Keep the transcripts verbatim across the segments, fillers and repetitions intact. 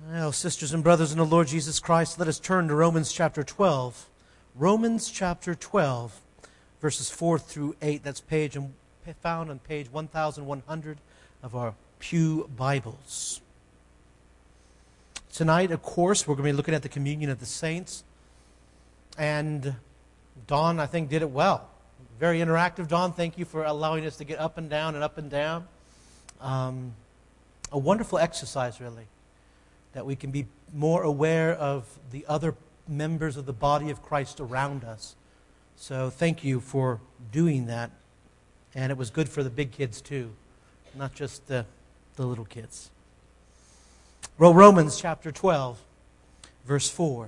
Well, sisters and brothers in the Lord Jesus Christ, let us turn to Romans chapter twelve. Romans chapter twelve, verses four through eight. That's page and found on page one thousand one hundred of our Pew Bibles. Tonight, of course, we're going to be looking at the communion of the saints. And Don, I think, did it well. Very interactive, Don. Thank you for allowing us to get up and down and up and down. Um, a wonderful exercise, really, that we can be more aware of the other members of the body of Christ around us. So thank you for doing that. And it was good for the big kids, too, not just the, the little kids. Well, Romans chapter twelve, verse four.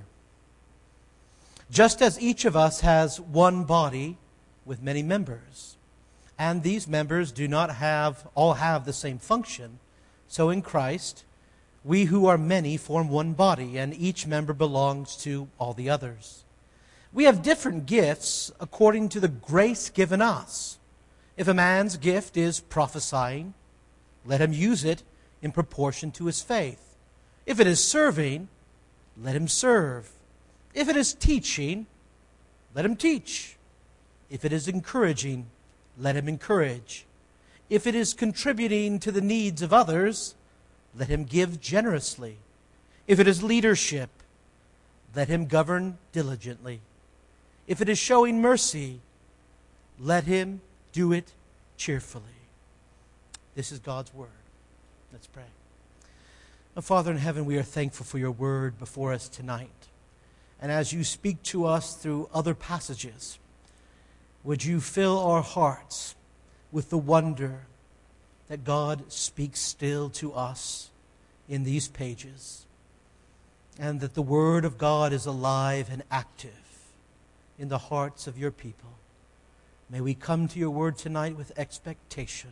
Just as each of us has one body with many members, and these members do not have all have the same function, so in Christ, we who are many form one body, and each member belongs to all the others. We have different gifts according to the grace given us. If a man's gift is prophesying, let him use it in proportion to his faith. If it is serving, let him serve. If it is teaching, let him teach. If it is encouraging, let him encourage. If it is contributing to the needs of others, let him give generously. If it is leadership, let him govern diligently. If it is showing mercy, let him do it cheerfully. This is God's word. Let's pray. Oh, Father in heaven, we are thankful for your word before us tonight. And as you speak to us through other passages, would you fill our hearts with the wonder that God speaks still to us in these pages, and that the Word of God is alive and active in the hearts of your people. May we come to your Word tonight with expectation,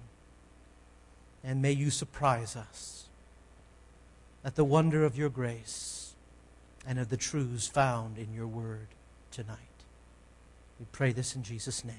and may you surprise us at the wonder of your grace and of the truths found in your Word tonight. We pray this in Jesus' name.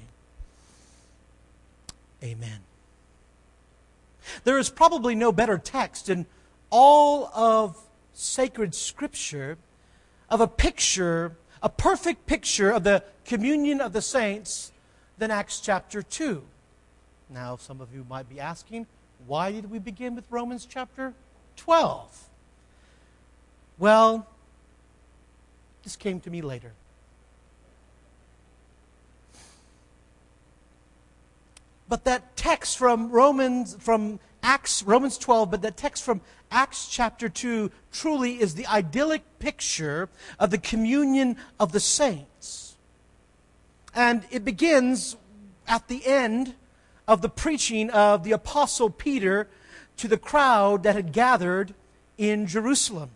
Amen. There is probably no better text in all of sacred Scripture of a picture, a perfect picture of the communion of the saints than Acts chapter two. Now, some of you might be asking, why did we begin with Romans chapter twelve? Well, this came to me later. But that text from Romans, from Acts, Romans twelve, but that text from Acts chapter two truly is the idyllic picture of the communion of the saints. And it begins at the end of the preaching of the Apostle Peter to the crowd that had gathered in Jerusalem.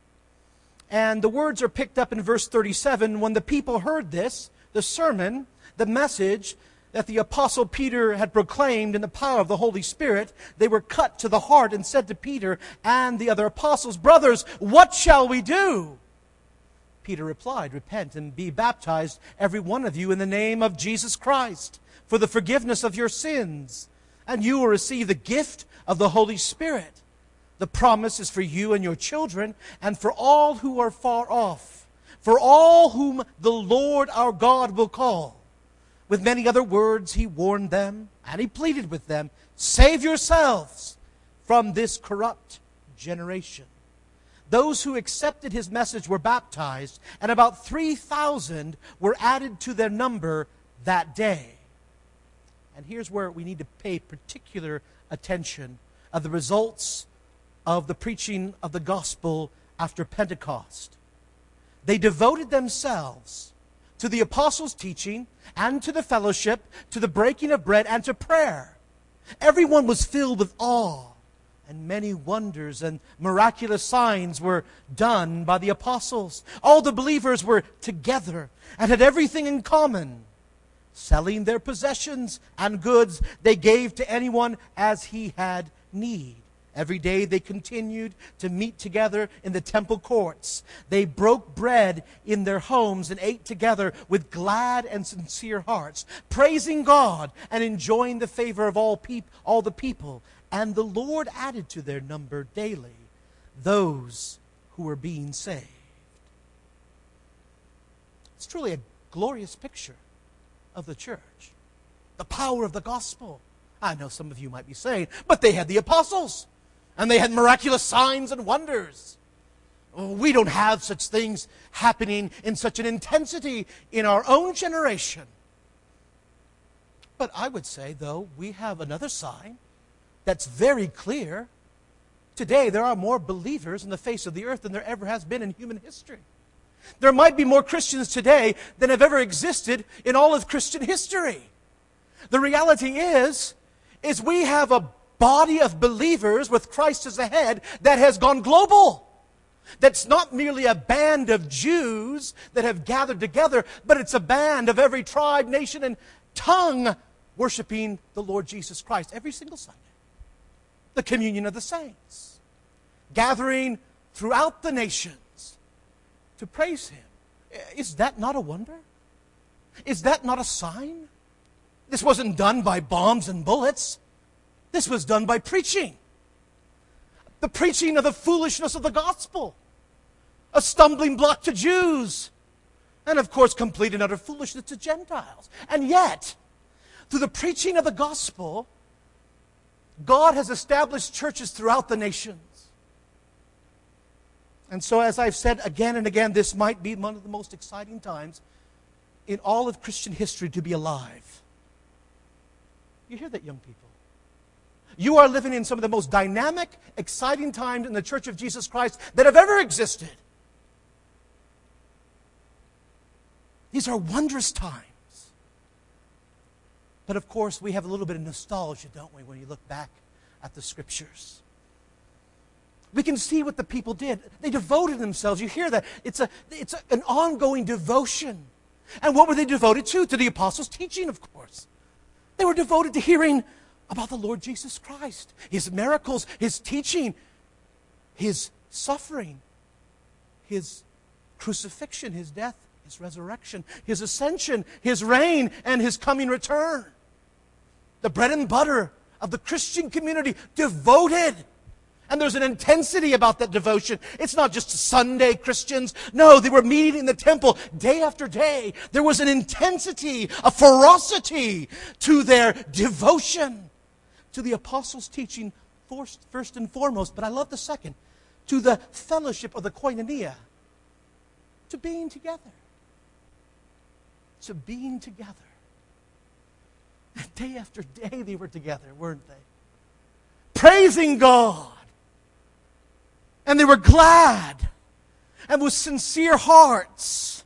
And the words are picked up in verse thirty-seven. When the people heard this, the sermon, the message that the Apostle Peter had proclaimed in the power of the Holy Spirit, they were cut to the heart and said to Peter and the other apostles, "Brothers, what shall we do?" Peter replied, "Repent and be baptized, every one of you, in the name of Jesus Christ, for the forgiveness of your sins, and you will receive the gift of the Holy Spirit. The promise is for you and your children, and for all who are far off, for all whom the Lord our God will call." With many other words, he warned them, and he pleaded with them, "Save yourselves from this corrupt generation." Those who accepted his message were baptized, and about three thousand were added to their number that day. And here's where we need to pay particular attention of the results of the preaching of the gospel after Pentecost. They devoted themselves to the apostles' teaching and to the fellowship, to the breaking of bread and to prayer. Everyone was filled with awe, and many wonders and miraculous signs were done by the apostles. All the believers were together and had everything in common. Selling their possessions and goods, they gave to anyone as he had need. Every day they continued to meet together in the temple courts. They broke bread in their homes and ate together with glad and sincere hearts, praising God and enjoying the favor of all peop- all the people. And the Lord added to their number daily those who were being saved. It's truly a glorious picture of the church. The power of the gospel. I know some of you might be saying, but they had the apostles, and they had miraculous signs and wonders. We don't have such things happening in such an intensity in our own generation. But I would say, though, we have another sign that's very clear. Today, there are more believers on the face of the earth than there ever has been in human history. There might be more Christians today than have ever existed in all of Christian history. The reality is, is we have a body of believers with Christ as the head that has gone global. That's not merely a band of Jews that have gathered together, but it's a band of every tribe, nation, and tongue worshiping the Lord Jesus Christ every single Sunday. The communion of the saints. Gathering throughout the nations to praise Him. Is that not a wonder? Is that not a sign? This wasn't done by bombs and bullets. This was done by preaching. The preaching of the foolishness of the gospel. A stumbling block to Jews. And of course, complete and utter foolishness to Gentiles. And yet, through the preaching of the gospel, God has established churches throughout the nations. And so, as I've said again and again, this might be one of the most exciting times in all of Christian history to be alive. You hear that, young people? You are living in some of the most dynamic, exciting times in the Church of Jesus Christ that have ever existed. These are wondrous times. But of course, we have a little bit of nostalgia, don't we, when you look back at the Scriptures. We can see what the people did. They devoted themselves. You hear that. It's, a, it's a, an ongoing devotion. And what were they devoted to? To the apostles' teaching, of course. They were devoted to hearing about the Lord Jesus Christ, His miracles, His teaching, His suffering, His crucifixion, His death, His resurrection, His ascension, His reign, and His coming return. The bread and butter of the Christian community, devoted. And there's an intensity about that devotion. It's not just Sunday Christians. No, they were meeting in the temple day after day. There was an intensity, a ferocity to their devotion. To the apostles' teaching first, first and foremost, but I love the second. To the fellowship of the koinonia. To being together. To being together. Day after day they were together, weren't they? Praising God. And they were glad, and with sincere hearts.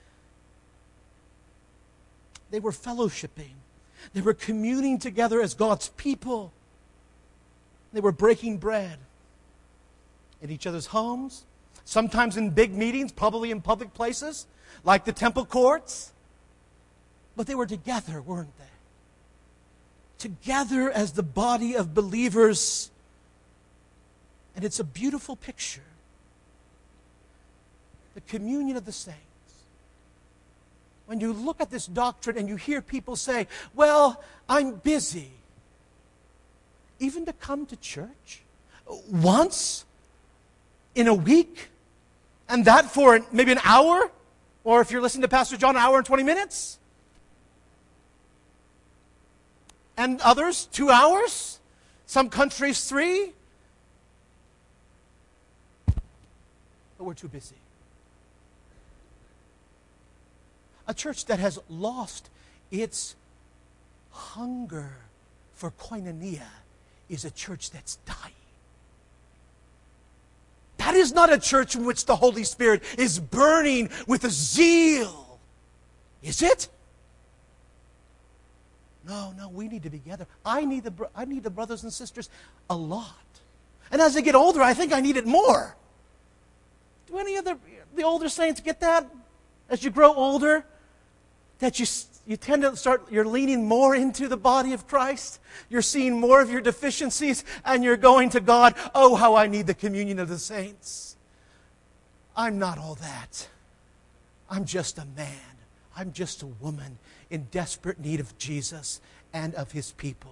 They were fellowshipping. They were communing together as God's people. They were breaking bread in each other's homes, sometimes in big meetings, probably in public places, like the temple courts. But they were together, weren't they? Together as the body of believers. And it's a beautiful picture. The communion of the saints. When you look at this doctrine and you hear people say, well, I'm busy. Even to come to church once in a week, and that for maybe an hour, or if you're listening to Pastor John, an hour and twenty minutes. And others, two hours. Some countries, three. But we're too busy. A church that has lost its hunger for koinonia is a church that's dying. That is not a church in which the Holy Spirit is burning with a zeal. Is it? No, no, we need to be together. I need the, I need the brothers and sisters a lot. And as I get older, I think I need it more. Do any of the, the older saints get that? As you grow older, that you, you tend to start, you're leaning more into the body of Christ. You're seeing more of your deficiencies, and you're going to God, oh, how I need the communion of the saints. I'm not all that. I'm just a man. I'm just a woman in desperate need of Jesus and of His people.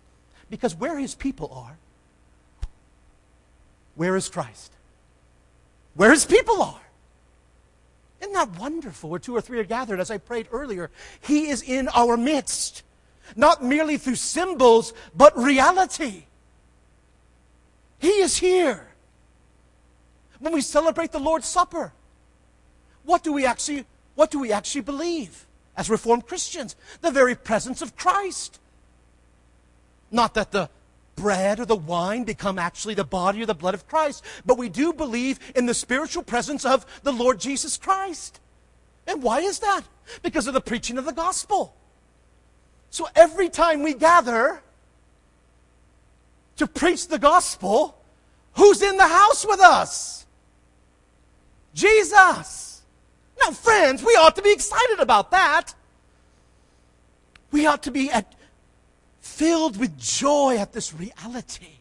Because where His people are, where is Christ? where His people are. Isn't that wonderful? Where two or three are gathered, as I prayed earlier, He is in our midst. Not merely through symbols, but reality. He is here. When we celebrate the Lord's Supper, what do we actually, what do we actually believe as Reformed Christians? The very presence of Christ. Not that the bread or the wine become actually the body or the blood of Christ, but we do believe in the spiritual presence of the Lord Jesus Christ. And why is that? Because of the preaching of the gospel. So every time we gather to preach the gospel, who's in the house with us? Jesus. Now, friends, we ought to be excited about that. We ought to be at, filled with joy at this reality.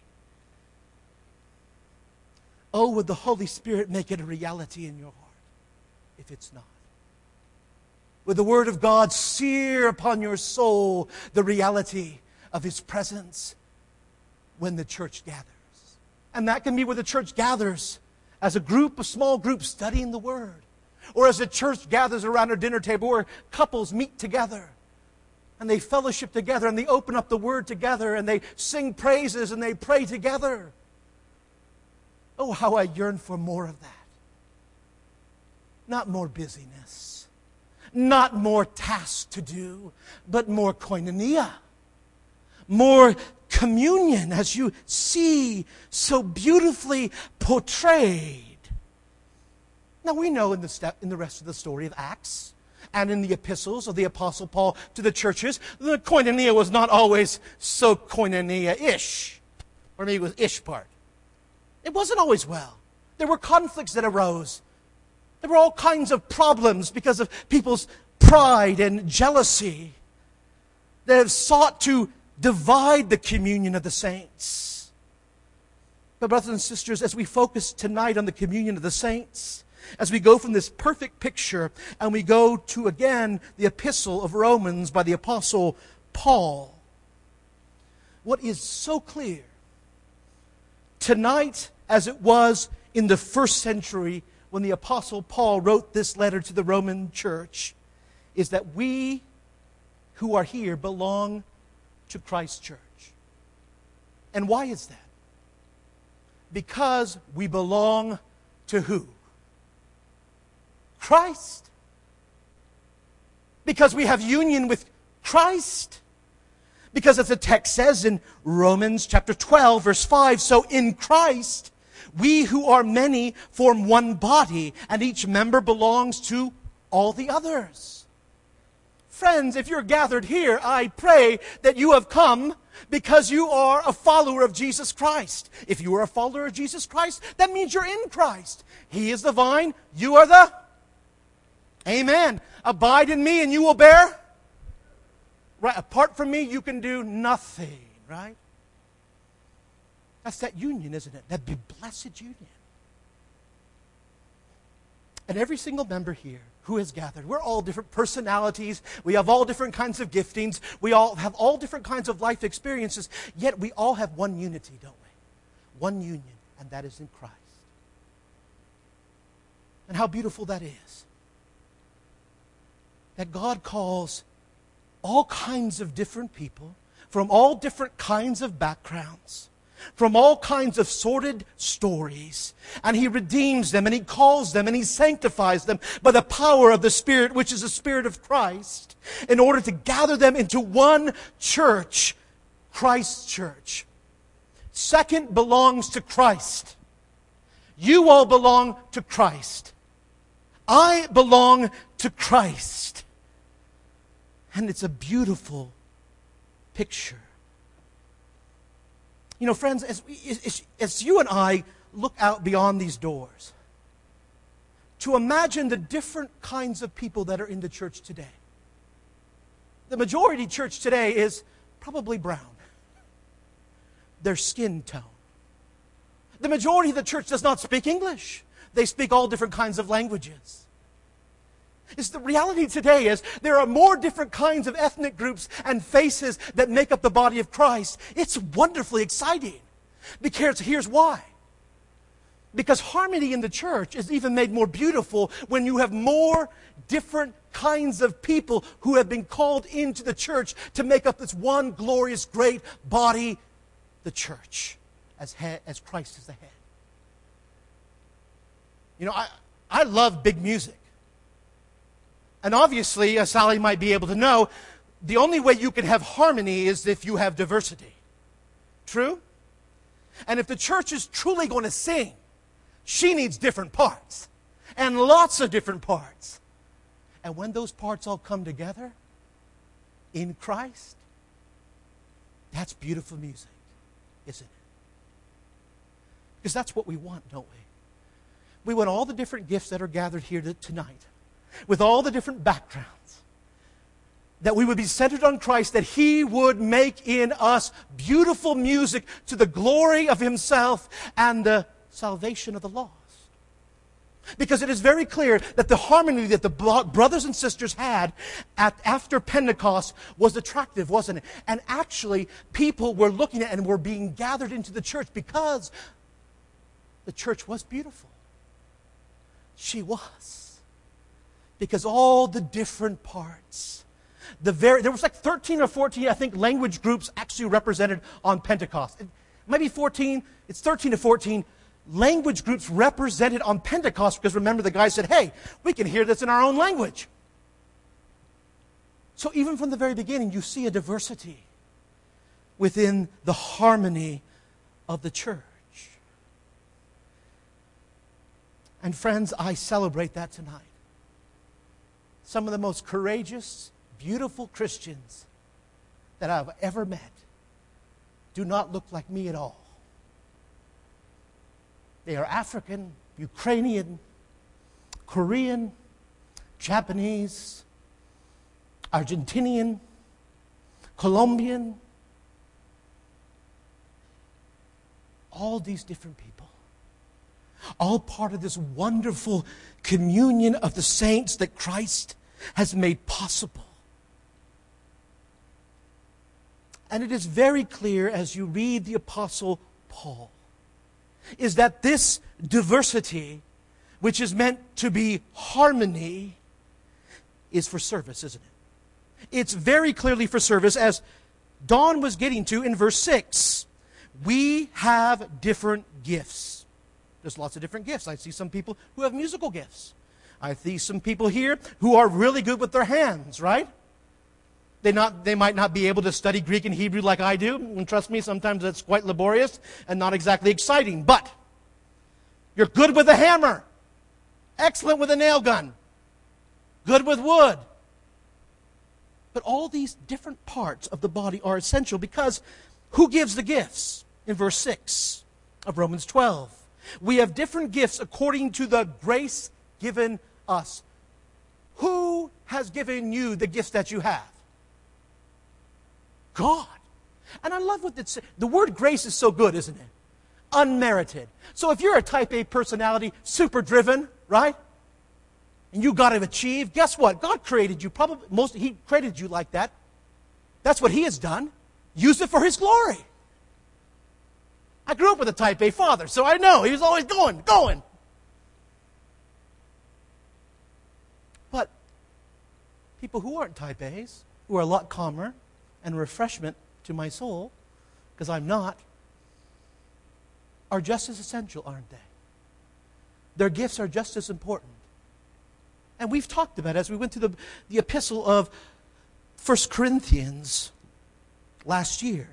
Oh, would the Holy Spirit make it a reality in your heart if it's not? Would the Word of God sear upon your soul the reality of His presence when the church gathers? And that can be where the church gathers as a group, a small group studying the Word. Or as a church gathers around a dinner table where couples meet together and they fellowship together and they open up the Word together and they sing praises and they pray together. Oh, how I yearn for more of that. Not more busyness. Not more tasks to do, but more koinonia. More communion, as you see so beautifully portrayed. Now we know in the, step, in the rest of the story of Acts and in the epistles of the Apostle Paul to the churches, the koinonia was not always so koinonia-ish. Or maybe it was ish part. It wasn't always well. There were conflicts that arose. There were all kinds of problems because of people's pride and jealousy that have sought to divide the communion of the saints. But brothers and sisters, as we focus tonight on the communion of the saints, as we go from this perfect picture and we go to, again, the epistle of Romans by the Apostle Paul, what is so clear tonight as it was in the first century when the Apostle Paul wrote this letter to the Roman church, is that we who are here belong to Christ's church. And why is that? Because we belong to who? Christ. Because we have union with Christ. Because as the text says in Romans chapter twelve, verse five, so in Christ, we who are many form one body, and each member belongs to all the others. Friends, if you're gathered here, I pray that you have come because you are a follower of Jesus Christ. If you are a follower of Jesus Christ, that means you're in Christ. He is the vine, you are the... Amen. Abide in me and you will bear... Right, apart from me, you can do nothing, right? That's that union, isn't it? That blessed union. And every single member here who has gathered, we're all different personalities. We have all different kinds of giftings. We all have all different kinds of life experiences. Yet we all have one unity, don't we? One union, and that is in Christ. And how beautiful that is. That God calls all kinds of different people from all different kinds of backgrounds, from all kinds of sordid stories, and He redeems them, and He calls them, and He sanctifies them by the power of the Spirit, which is the Spirit of Christ, in order to gather them into one church, Christ's church. Second belongs to Christ. You all belong to Christ. I belong to Christ. And it's a beautiful picture. You know, friends, as, we, as, as you and I look out beyond these doors, to imagine the different kinds of people that are in the church today. The majority church today is probably brown. Their skin tone. The majority of the church does not speak English. They speak all different kinds of languages. It's the reality today is there are more different kinds of ethnic groups and faces that make up the body of Christ. It's wonderfully exciting. Because here's why. Because harmony in the church is even made more beautiful when you have more different kinds of people who have been called into the church to make up this one glorious, great body, the church, as, head, as Christ is the head. You know, I, I love big music. And obviously, as Sally might be able to know, the only way you can have harmony is if you have diversity. True? And if the church is truly going to sing, she needs different parts. And lots of different parts. And when those parts all come together in Christ, that's beautiful music, isn't it? Because that's what we want, don't we? We want all the different gifts that are gathered here tonight, with all the different backgrounds, that we would be centered on Christ, that He would make in us beautiful music to the glory of Himself and the salvation of the lost. Because it is very clear that the harmony that the brothers and sisters had at, after Pentecost was attractive, wasn't it? And actually, people were looking at and were being gathered into the church because the church was beautiful. She was. Because all the different parts, the very, there was like thirteen or fourteen, I think, language groups actually represented on Pentecost. It might be fourteen, it's thirteen to fourteen language groups represented on Pentecost, because remember the guy said, hey, we can hear this in our own language. So even from the very beginning, you see a diversity within the harmony of the church. And friends, I celebrate that tonight. Some of the most courageous, beautiful Christians that I've ever met do not look like me at all. They are African, Ukrainian, Korean, Japanese, Argentinian, Colombian. All these different people. All part of this wonderful communion of the saints that Christ has made possible. And it is very clear as you read the Apostle Paul, is that this diversity, which is meant to be harmony, is for service, isn't it? It's very clearly for service, as Don was getting to in verse six. We have different gifts. There's lots of different gifts. I see some people who have musical gifts. I see some people here who are really good with their hands, right? They, not, they might not be able to study Greek and Hebrew like I do. And trust me, sometimes that's quite laborious and not exactly exciting. But you're good with a hammer. Excellent with a nail gun. Good with wood. But all these different parts of the body are essential, because who gives the gifts? In verse six of Romans twelve. We have different gifts according to the grace given us. Who has given you the gifts that you have? God. And I love what it says. The word grace is so good, isn't it? Unmerited. So if you're a type A personality, super driven, right? And you got to achieve, guess what? God created you, probably, most, He created you like that. That's what He has done. Use it for His glory. I grew up with a type A father, so I know. He was always going, going. But people who aren't type A's, who are a lot calmer and refreshment to my soul, because I'm not, are just as essential, aren't they? Their gifts are just as important. And we've talked about it as we went through the, the epistle of First Corinthians last year.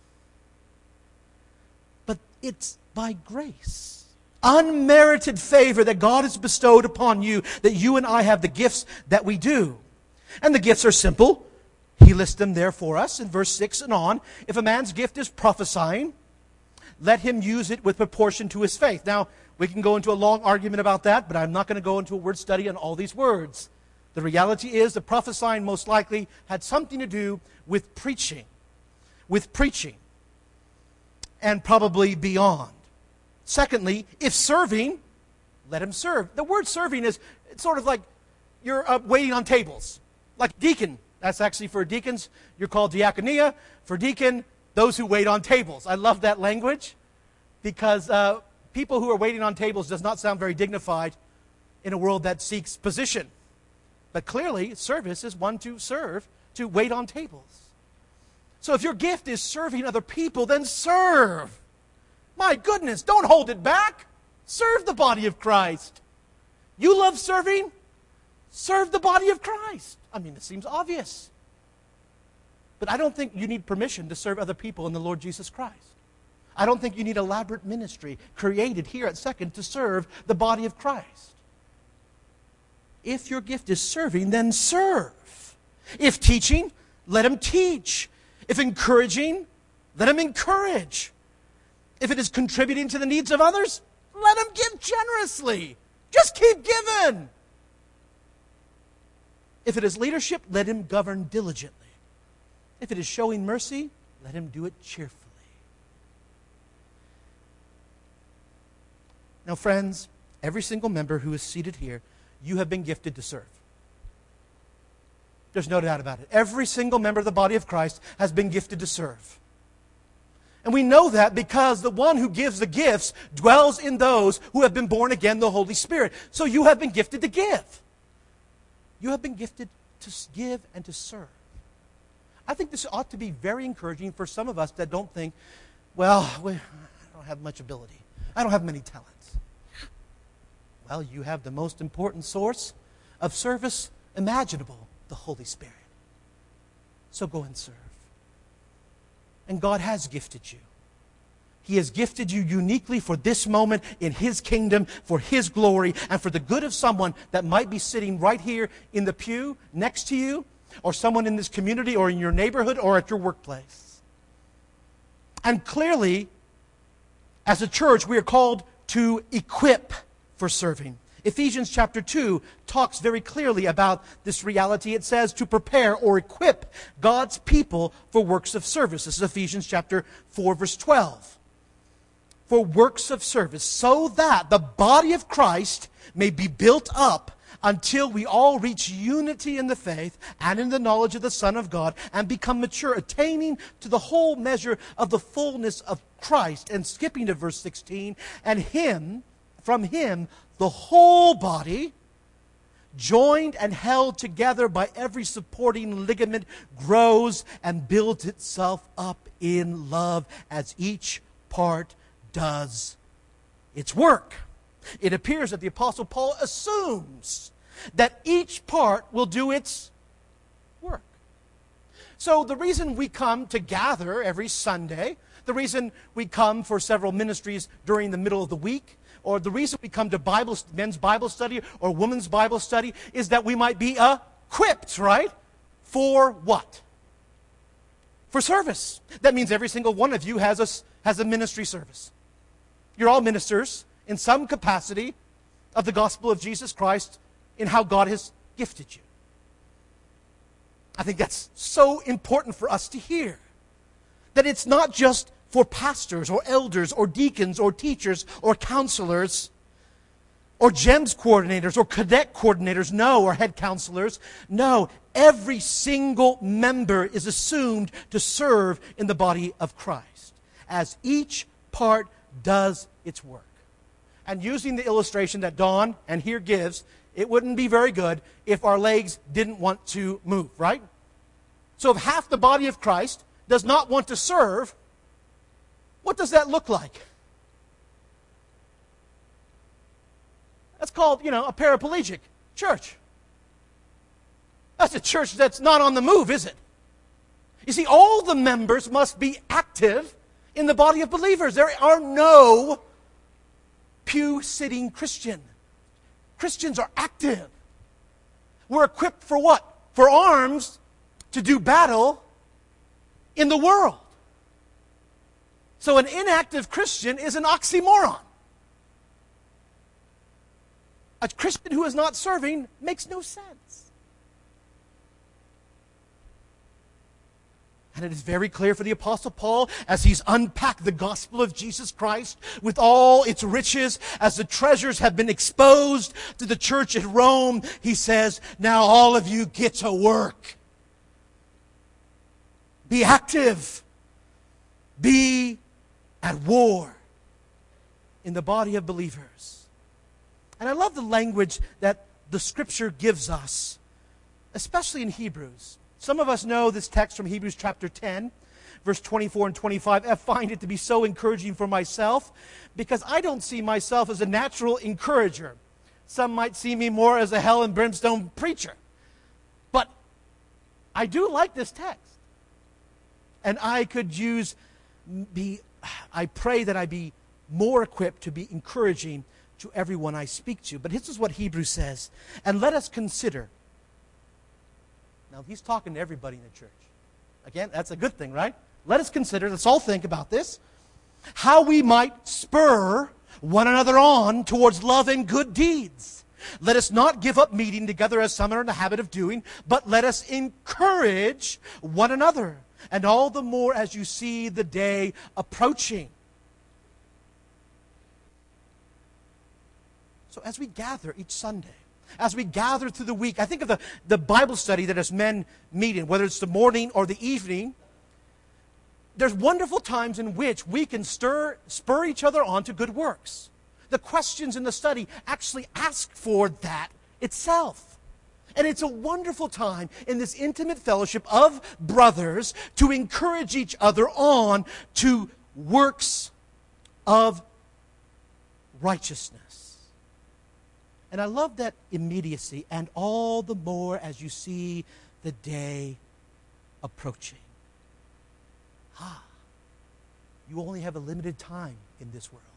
But it's by grace, unmerited favor that God has bestowed upon you, that you and I have the gifts that we do. And the gifts are simple. He lists them there for us in verse six and on. If a man's gift is prophesying, let him use it with proportion to his faith. Now, we can go into a long argument about that, but I'm not going to go into a word study on all these words. The reality is that prophesying most likely had something to do with preaching. With preaching. And probably beyond. Secondly, if serving, let him serve. The word serving is it's sort of like you're uh, waiting on tables. Like deacon. That's actually for deacons. You're called diakonia. For deacon, those who wait on tables. I love that language because uh, people who are waiting on tables does not sound very dignified in a world that seeks position. But clearly, service is one to serve, to wait on tables. So if your gift is serving other people, then serve. My goodness, don't hold it back. Serve the body of Christ. You love serving? Serve the body of Christ. I mean, it seems obvious. But I don't think you need permission to serve other people in the Lord Jesus Christ. I don't think you need elaborate ministry created here at Second to serve the body of Christ. If your gift is serving, then serve. If teaching, let him teach. If encouraging, let him encourage. If it is contributing to the needs of others, let him give generously. Just keep giving. If it is leadership, let him govern diligently. If it is showing mercy, let him do it cheerfully. Now, friends, every single member who is seated here, you have been gifted to serve. There's no doubt about it. Every single member of the body of Christ has been gifted to serve. And we know that because the one who gives the gifts dwells in those who have been born again, the Holy Spirit. So you have been gifted to give. You have been gifted to give and to serve. I think this ought to be very encouraging for some of us that don't think, well, we, I don't have much ability. I don't have many talents. Well, you have the most important source of service imaginable, the Holy Spirit. So go and serve. And God has gifted you. He has gifted you uniquely for this moment in His kingdom, for His glory, and for the good of someone that might be sitting right here in the pew next to you, or someone in this community, or in your neighborhood, or at your workplace. And clearly, as a church, we are called to equip for serving. Ephesians chapter two talks very clearly about this reality. It says to prepare or equip God's people for works of service. This is Ephesians chapter four, verse twelve. For works of service, so that the body of Christ may be built up until we all reach unity in the faith and in the knowledge of the Son of God and become mature, attaining to the whole measure of the fullness of Christ. And skipping to verse sixteen, and Him, from Him, the whole body, joined and held together by every supporting ligament, grows and builds itself up in love as each part does its work. It appears that the Apostle Paul assumes that each part will do its work. So the reason we come to gather every Sunday, the reason we come for several ministries during the middle of the week, or the reason we come to Bible, men's Bible study or women's Bible study is that we might be equipped, right? For what? For service. That means every single one of you has a, has a ministry service. You're all ministers in some capacity of the gospel of Jesus Christ in how God has gifted you. I think that's so important for us to hear. That it's not just for pastors or elders or deacons or teachers or counselors or GEMS coordinators or cadet coordinators, no, or head counselors. No, every single member is assumed to serve in the body of Christ as each part does its work. And using the illustration that Dawn and here gives, it wouldn't be very good if our legs didn't want to move, right? So if half the body of Christ does not want to serve, what does that look like? That's called, you know, a paraplegic church. That's a church that's not on the move, is it? You see, all the members must be active in the body of believers. There are no pew-sitting Christian. Christians are active. We're equipped for what? For arms to do battle in the world. So an inactive Christian is an oxymoron. A Christian who is not serving makes no sense. And it is very clear for the Apostle Paul as he's unpacked the gospel of Jesus Christ with all its riches, as the treasures have been exposed to the church at Rome, he says, now all of you get to work. Be active. Be at war. in the body of believers. And I love the language that the Scripture gives us, especially in Hebrews. Some of us know this text from Hebrews chapter ten, verse twenty-four and twenty-five. I find it to be so encouraging for myself because I don't see myself as a natural encourager. Some might see me more as a hell and brimstone preacher. But I do like this text. And I could use, be, I pray that I be more equipped to be encouraging to everyone I speak to. But this is what Hebrews says. And let us consider. Now, he's talking to everybody in the church. Again, that's a good thing, right? Let us consider, let's all think about this, how we might spur one another on towards love and good deeds. Let us not give up meeting together as some are in the habit of doing, but let us encourage one another, and all the more as you see the day approaching. So as we gather each Sunday, as we gather through the week, I think of the, the Bible study that as men meet in, whether it's the morning or the evening, there's wonderful times in which we can stir, spur each other on to good works. The questions in the study actually ask for that itself. And it's a wonderful time in this intimate fellowship of brothers to encourage each other on to works of righteousness. And I love that immediacy, and all the more as you see the day approaching. Ah, you only have a limited time in this world.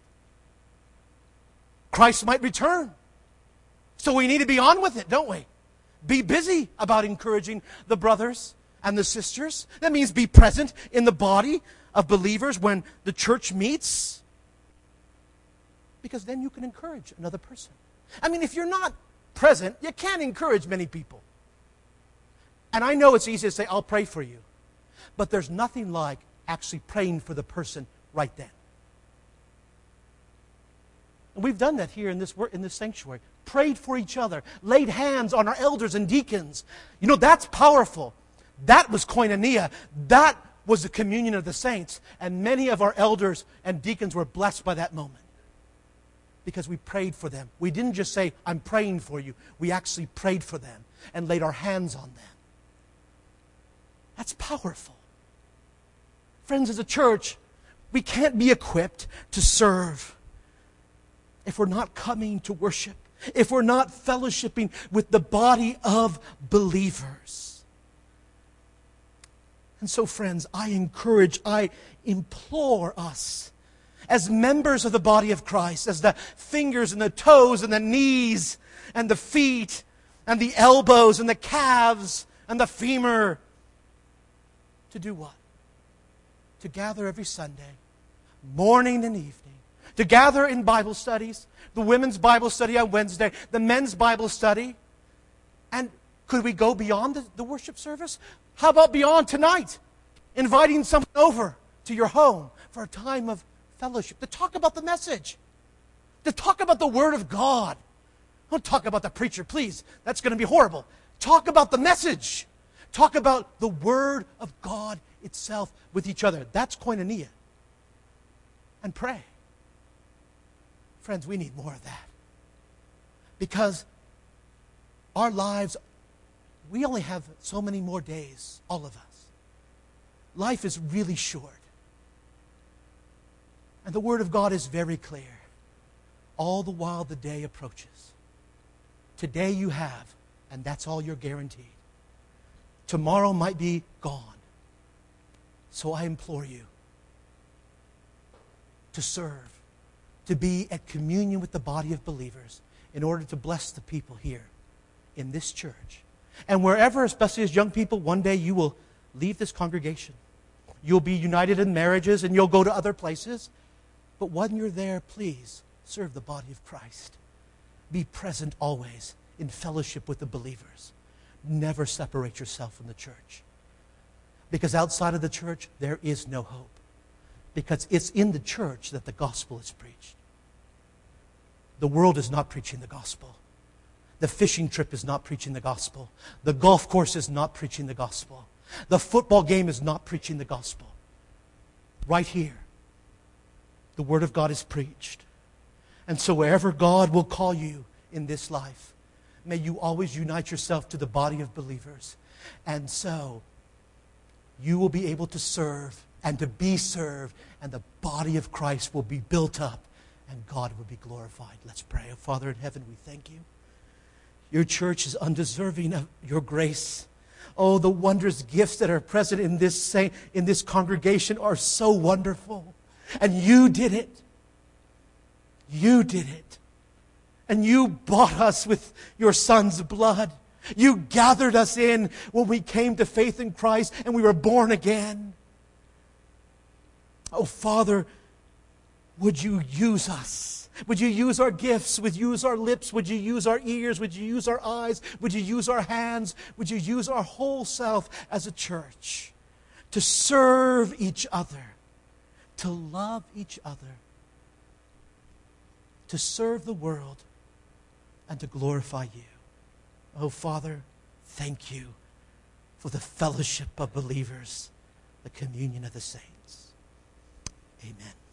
Christ might return. So we need to be on with it, don't we? Be busy about encouraging the brothers and the sisters. That means be present in the body of believers when the church meets. Because then you can encourage another person. I mean, if you're not present, you can't encourage many people. And I know it's easy to say, I'll pray for you. But there's nothing like actually praying for the person right then. And we've done that here in this, in this sanctuary. Prayed for each other. Laid hands on our elders and deacons. You know, that's powerful. That was koinonia. That was the communion of the saints. And many of our elders and deacons were blessed by that moment. Because we prayed for them. We didn't just say, I'm praying for you. We actually prayed for them and laid our hands on them. That's powerful. Friends, as a church, we can't be equipped to serve if we're not coming to worship, if we're not fellowshipping with the body of believers. And so, friends, I encourage, I implore us, as members of the body of Christ, as the fingers and the toes and the knees and the feet and the elbows and the calves and the femur, to do what? To gather every Sunday, morning and evening, to gather in Bible studies, the women's Bible study on Wednesday, the men's Bible study. And could we go beyond the, the worship service? How about beyond tonight? Inviting someone over to your home for a time of fellowship, to talk about the message, to talk about the Word of God. Don't talk about the preacher, please. That's going to be horrible. Talk about the message. Talk about the Word of God itself with each other. That's koinonia. And pray. Friends, we need more of that. Because our lives, we only have so many more days, all of us. Life is really short. And the Word of God is very clear. All the while the day approaches. Today you have, and that's all you're guaranteed. Tomorrow might be gone. So I implore you to serve, to be at communion with the body of believers in order to bless the people here in this church. And wherever, especially as young people, one day you will leave this congregation. You'll be united in marriages and you'll go to other places. But when you're there, please serve the body of Christ. Be present always in fellowship with the believers. Never separate yourself from the church. Because outside of the church, there is no hope. Because it's in the church that the gospel is preached. The world is not preaching the gospel. The fishing trip is not preaching the gospel. The golf course is not preaching the gospel. The football game is not preaching the gospel. Right here, the Word of God is preached. And so wherever God will call you in this life, may you always unite yourself to the body of believers. And so you will be able to serve and to be served, and the body of Christ will be built up, and God will be glorified. Let's pray. Oh, Father in heaven, we thank you. Your church is undeserving of your grace. Oh, the wondrous gifts that are present in this saint, in this congregation are so wonderful. And you did it. You did it. And you bought us with your Son's blood. You gathered us in when we came to faith in Christ and we were born again. Oh, Father, would you use us? Would you use our gifts? Would you use our lips? Would you use our ears? Would you use our eyes? Would you use our hands? Would you use our whole self as a church to serve each other, to love each other, to serve the world, and to glorify you? Oh, Father, thank you for the fellowship of believers, the communion of the saints. Amen.